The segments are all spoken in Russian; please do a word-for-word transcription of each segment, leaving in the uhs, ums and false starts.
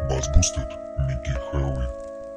Bass Boosted, Mickey Heavy.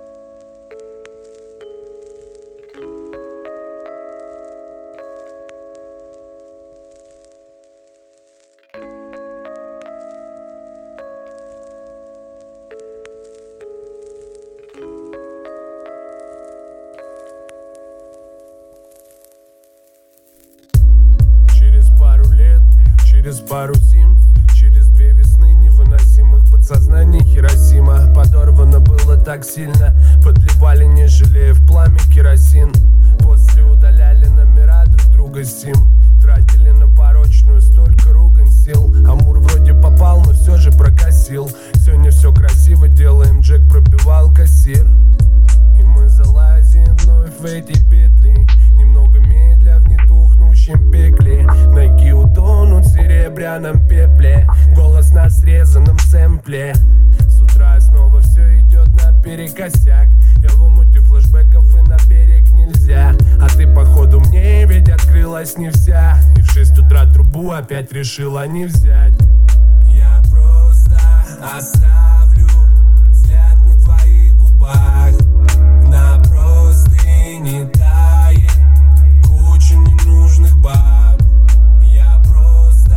Через пару лет, через пару зим, через две весны невыносимых подсознаний Хиросима подорвано было так сильно, подливали, не жалея, в пламя керосин. После удаляли номера друг друга сим, тратили на порочную столько ругань сил. Амур вроде попал, но все же прокосил. Сегодня все красиво делаем, Джек пробивал кассир. И мы залазим вновь в эти петли, немного медля в нетухнущем пекле. Найки утонут в серебряном пепле, голос на срезанном сэмпле. С утра снова все идет наперекосяк. Я в омуте флешбеков и на берег нельзя. А ты походу мне ведь открылась не вся. И в шесть утра трубу опять решила не взять. Я просто оставлю взгляд на твоих губах, на простыни тает куча ненужных баб. Я просто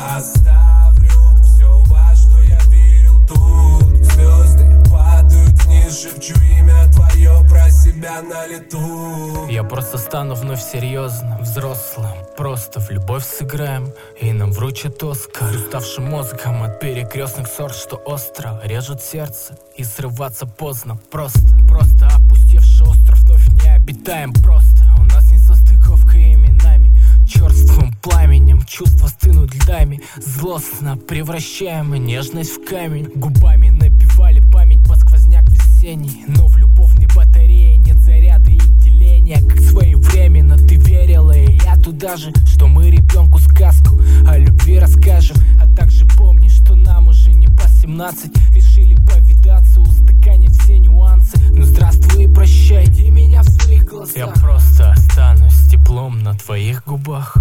оставлю все, во что я верил тут. Звезды падают вниз, шепчу имя твое про себя на лету. Я просто стану вновь серьезным, взрослым. Просто в любовь сыграем, и нам вручат Оскар. Уставшим мозгом от перекрестных ссор, что остро режет сердце, и срываться поздно. Просто, просто опустевший остров вновь не обитаем. Просто у нас не состыковка именами, черствым пламенем чувства стынут льдами. Злостно превращаем нежность в камень. Губами напевали память под сквозняк весенний. Но в любовной батарее нет заряда и деления. Как своевременно ты верила, и я туда же, что мы ребенку сказку о любви расскажем. А также помни, что нам уже не по семнадцать. Решили повидаться, устаканить все нюансы. Ну здравствуй и прощай, иди меня в своих глазах. Я просто останусь с теплом на твоих губах.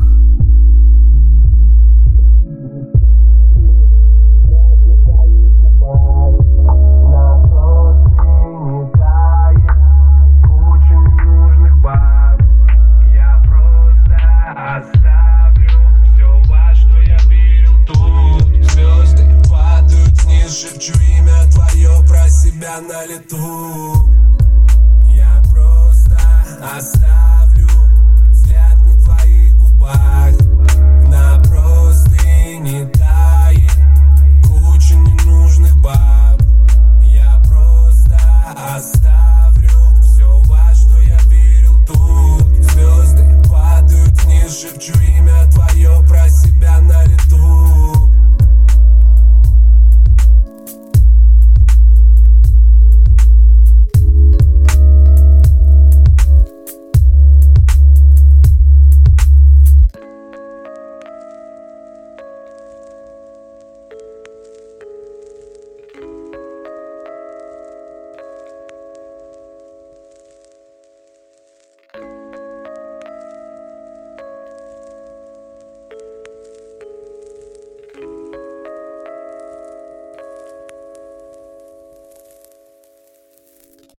Шепчу имя твое про себя на лету. Я просто оставлю взгляд на твоих губах,